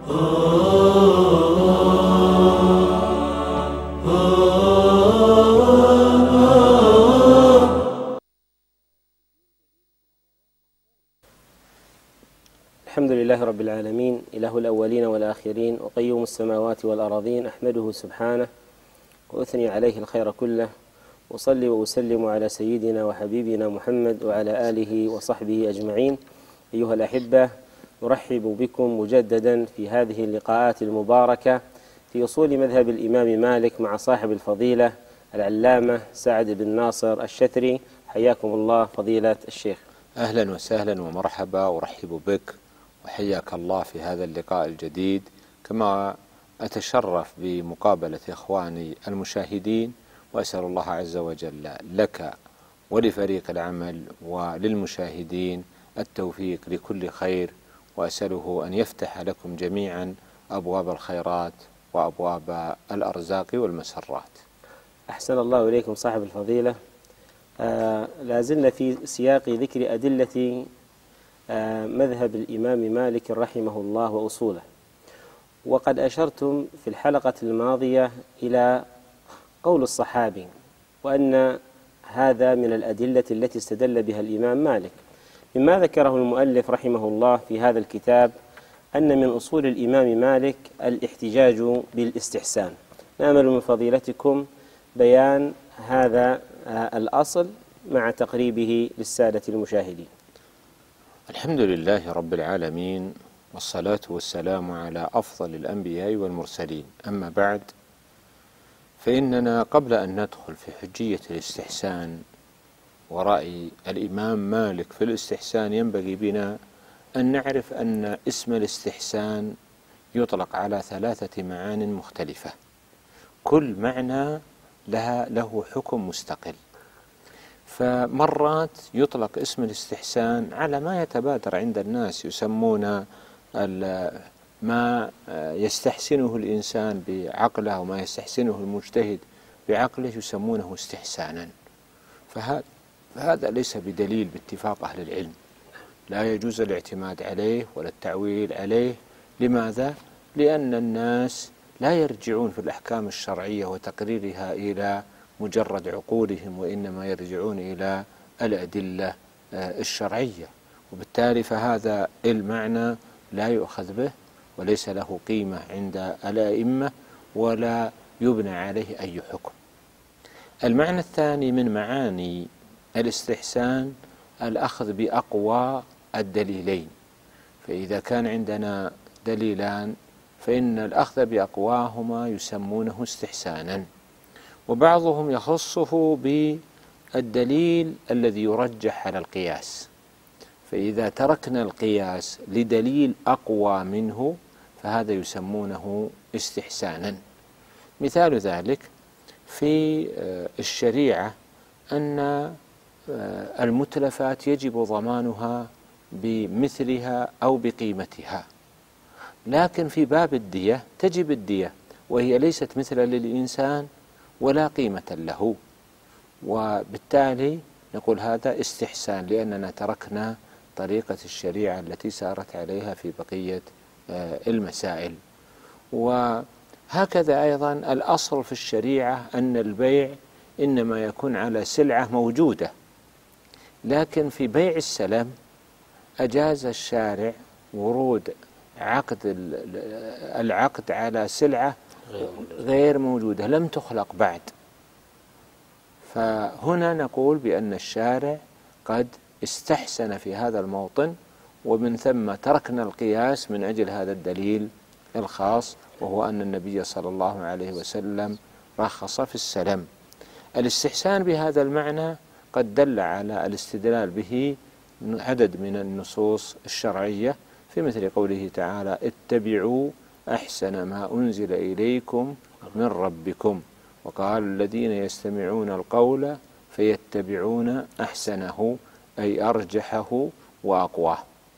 الحمد لله رب العالمين، إله الأولين والآخرين، وقيوم السماوات والأراضين، أحمده سبحانه وأثني عليه الخير كله، وصلي وأسلم على سيدنا وحبيبنا محمد وعلى آله وصحبه أجمعين. أيها الأحبة، نرحب بكم مجددا في هذه اللقاءات المباركة في أصول مذهب الإمام مالك مع صاحب الفضيلة العلامة سعد بن ناصر الشتري. حياكم الله فضيلة الشيخ. أهلا وسهلا ومرحبا، أرحب بك وحياك الله في هذا اللقاء الجديد، كما أتشرف بمقابلة إخواني المشاهدين، وأسأل الله عز وجل لك ولفريق العمل وللمشاهدين التوفيق لكل خير، وأسأله أن يفتح لكم جميعا أبواب الخيرات وأبواب الأرزاق والمسرات. أحسن الله إليكم صاحب الفضيلة. لازلنا في سياق ذكر أدلة مذهب الإمام مالك رحمه الله وأصوله، وقد أشرتم في الحلقة الماضية إلى قول الصحابي، وأن هذا من الأدلة التي استدل بها الإمام مالك. مما ذكره المؤلف رحمه الله في هذا الكتاب أن من أصول الإمام مالك الاحتجاج بالاستحسان. نأمل من فضيلتكم بيان هذا الأصل مع تقريبه للسادة المشاهدين. الحمد لله رب العالمين، والصلاة والسلام على أفضل الأنبياء والمرسلين، أما بعد، فإننا قبل أن ندخل في حجية الاستحسان ورأي الإمام مالك في الاستحسان ينبغي بنا أن نعرف أن اسم الاستحسان يطلق على 3 معان مختلفة، كل معنى له حكم مستقل. فمرات يطلق اسم الاستحسان على ما يتبادر عند الناس، يسمون ما يستحسنه الإنسان بعقله وما يستحسنه المجتهد بعقله يسمونه استحسانا، فهذا ليس بدليل باتفاق أهل العلم، لا يجوز الاعتماد عليه ولا التعويل عليه. لماذا؟ لأن الناس لا يرجعون في الأحكام الشرعية وتقريرها إلى مجرد عقولهم، وإنما يرجعون إلى الأدلة الشرعية، وبالتالي فهذا المعنى لا يؤخذ به وليس له قيمة عند الأئمة ولا يبنى عليه أي حكم. المعنى الثاني من معاني الاستحسان الأخذ بأقوى الدليلين، فإذا كان عندنا دليلان فإن الأخذ بأقواهما يسمونه استحسانا، وبعضهم يخصه بالدليل الذي يرجح على القياس، فإذا تركنا القياس لدليل أقوى منه فهذا يسمونه استحسانا. مثال ذلك في الشريعة أن المتلفات يجب ضمانها بمثلها أو بقيمتها، لكن في باب الدية تجب الدية وهي ليست مثلا للإنسان ولا قيمة له، وبالتالي نقول هذا استحسان لأننا تركنا طريقة الشريعة التي سارت عليها في بقية المسائل. وهكذا أيضا الأصل في الشريعة أن البيع إنما يكون على سلعة موجودة، لكن في بيع السلم أجاز الشارع ورود العقد على سلعة غير موجودة لم تخلق بعد، فهنا نقول بأن الشارع قد استحسن في هذا الموطن، ومن ثم تركنا القياس من أجل هذا الدليل الخاص، وهو أن النبي صلى الله عليه وسلم رخص في السلم. الاستحسان بهذا المعنى قد دل على الاستدلال به عدد من النصوص الشرعية، في مثل قوله تعالى: اتبعوا أحسن ما أنزل إليكم من ربكم، وقال الذين يستمعون القول فيتبعون أحسنه، أي أرجحه وأقواه.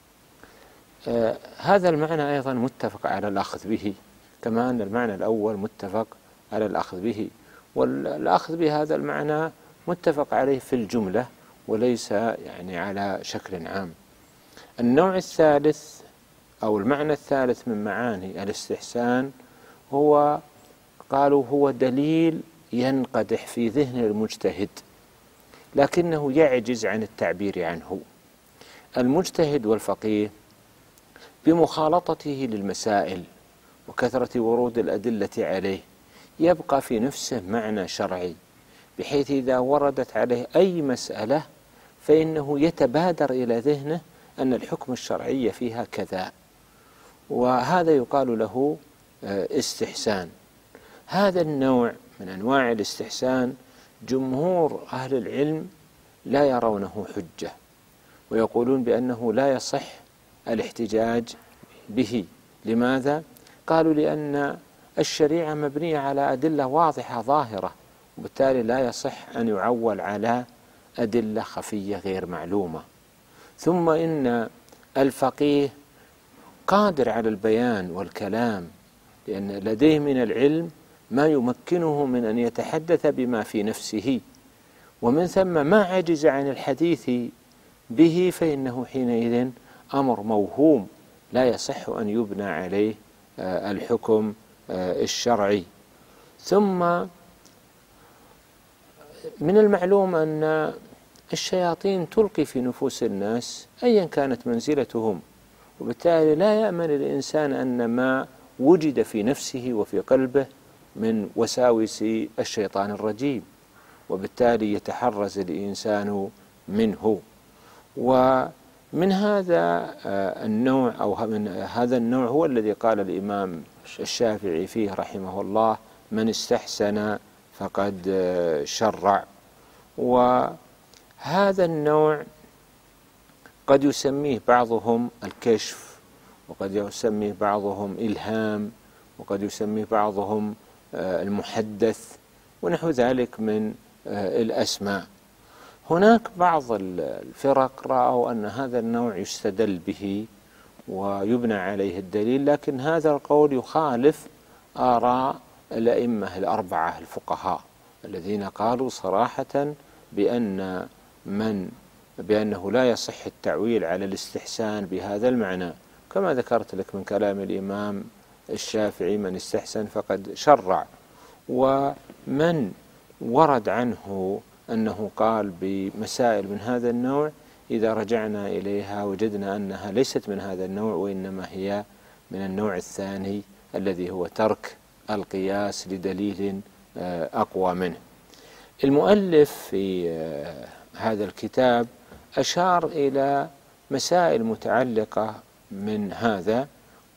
هذا المعنى أيضا متفق على الأخذ به، كما أن المعنى الأول متفق على الأخذ به، والأخذ بهذا المعنى متفق عليه في الجملة وليس يعني على شكل عام. النوع الثالث أو المعنى الثالث من معاني الاستحسان هو قالوا هو دليل ينقدح في ذهن المجتهد لكنه يعجز عن التعبير عنه. المجتهد والفقيه بمخالطته للمسائل وكثرة ورود الأدلة عليه يبقى في نفسه معنى شرعي، بحيث إذا وردت عليه أي مسألة فإنه يتبادر إلى ذهنه أن الحكم الشرعي فيها كذا، وهذا يقال له استحسان. هذا النوع من أنواع الاستحسان جمهور أهل العلم لا يرونه حجة، ويقولون بأنه لا يصح الاحتجاج به. لماذا؟ قالوا لأن الشريعة مبنية على أدلة واضحة ظاهرة، وبالتالي لا يصح أن يعول على أدلة خفية غير معلومة. ثم إن الفقيه قادر على البيان والكلام، لأن لديه من العلم ما يمكنه من أن يتحدث بما في نفسه، ومن ثم ما عجز عن الحديث به فإنه حينئذ أمر موهوم لا يصح أن يبنى عليه الحكم الشرعي. ثم من المعلوم أن الشياطين تلقي في نفوس الناس أيا كانت منزلتهم، وبالتالي لا يأمن الإنسان أن ما وجد في نفسه وفي قلبه من وساوس الشيطان الرجيم، وبالتالي يتحرز الإنسان منه. ومن هذا النوع أو من هذا النوع هو الذي قال الإمام الشافعي فيه رحمه الله: من استحسن فقد شرع. وهذا النوع قد يسميه بعضهم الكشف، وقد يسميه بعضهم إلهام، وقد يسميه بعضهم المحدث ونحو ذلك من الأسماء. هناك بعض الفرق رأوا أن هذا النوع يستدل به ويبنى عليه الدليل، لكن هذا القول يخالف آراء الأئمة الأربعة الفقهاء الذين قالوا صراحة بأنه لا يصح التعويل على الاستحسان بهذا المعنى، كما ذكرت لك من كلام الإمام الشافعي: من استحسن فقد شرع. ومن ورد عنه أنه قال بمسائل من هذا النوع إذا رجعنا إليها وجدنا أنها ليست من هذا النوع، وإنما هي من النوع الثاني الذي هو ترك القياس لدليل أقوى منه. المؤلف في هذا الكتاب أشار إلى مسائل متعلقة من هذا،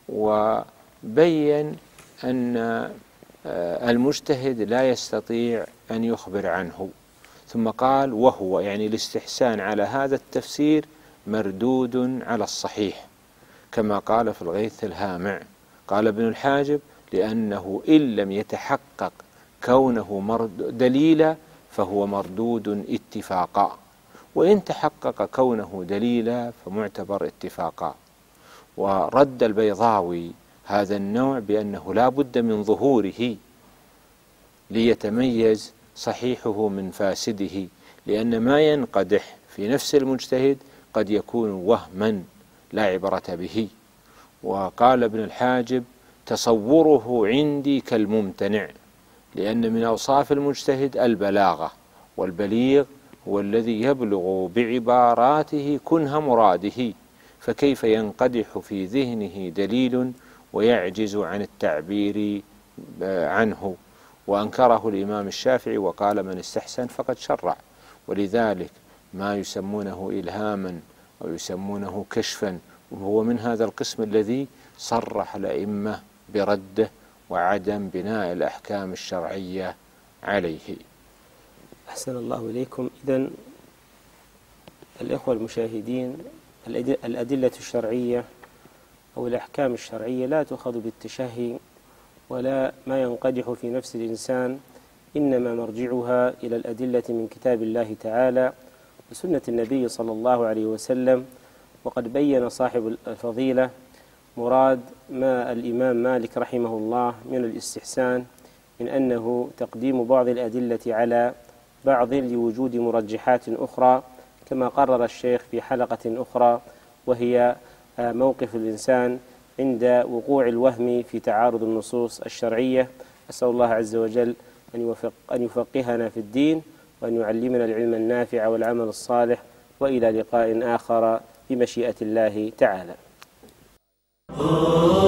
وبين أن المجتهد لا يستطيع أن يخبر عنه، ثم قال: وهو يعني الاستحسان على هذا التفسير مردود على الصحيح، كما قال في الغيث الهامع. قال ابن الحاجب: لأنه إن لم يتحقق كونه دليلا فهو مردود اتفاقا، وإن تحقق كونه دليلا فمعتبر اتفاقا. ورد البيضاوي هذا النوع بأنه لا بد من ظهوره ليتميز صحيحه من فاسده، لأن ما ينقدح في نفس المجتهد قد يكون وهما لا عبرة به. وقال ابن الحاجب: تصوره عندي كالممتنع، لأن من أوصاف المجتهد البلاغة، والبليغ هو الذي يبلغ بعباراته كنه مراده، فكيف ينقدح في ذهنه دليل ويعجز عن التعبير عنه؟ وأنكره الإمام الشافعي وقال: من استحسن فقد شرع. ولذلك ما يسمونه إلهاما أو يسمونه كشفا وهو من هذا القسم الذي صرح الأئمة برده وعدم بناء الأحكام الشرعية عليه. أحسن الله إليكم. إذن الإخوة المشاهدين، الأدلة الشرعية أو الأحكام الشرعية لا تؤخذ بالتشهي ولا ما ينقدح في نفس الإنسان، إنما مرجعها إلى الأدلة من كتاب الله تعالى وسنة النبي صلى الله عليه وسلم. وقد بين صاحب الفضيلة مراد ما الإمام مالك رحمه الله من الاستحسان، من أنه تقديم بعض الأدلة على بعض لوجود مرجحات أخرى، كما قرر الشيخ في حلقة أخرى، وهي موقف الإنسان عند وقوع الوهم في تعارض النصوص الشرعية. أسأل الله عز وجل أن يفقهنا في الدين، وأن يعلمنا العلم النافع والعمل الصالح، وإلى لقاء آخر بمشيئة الله تعالى.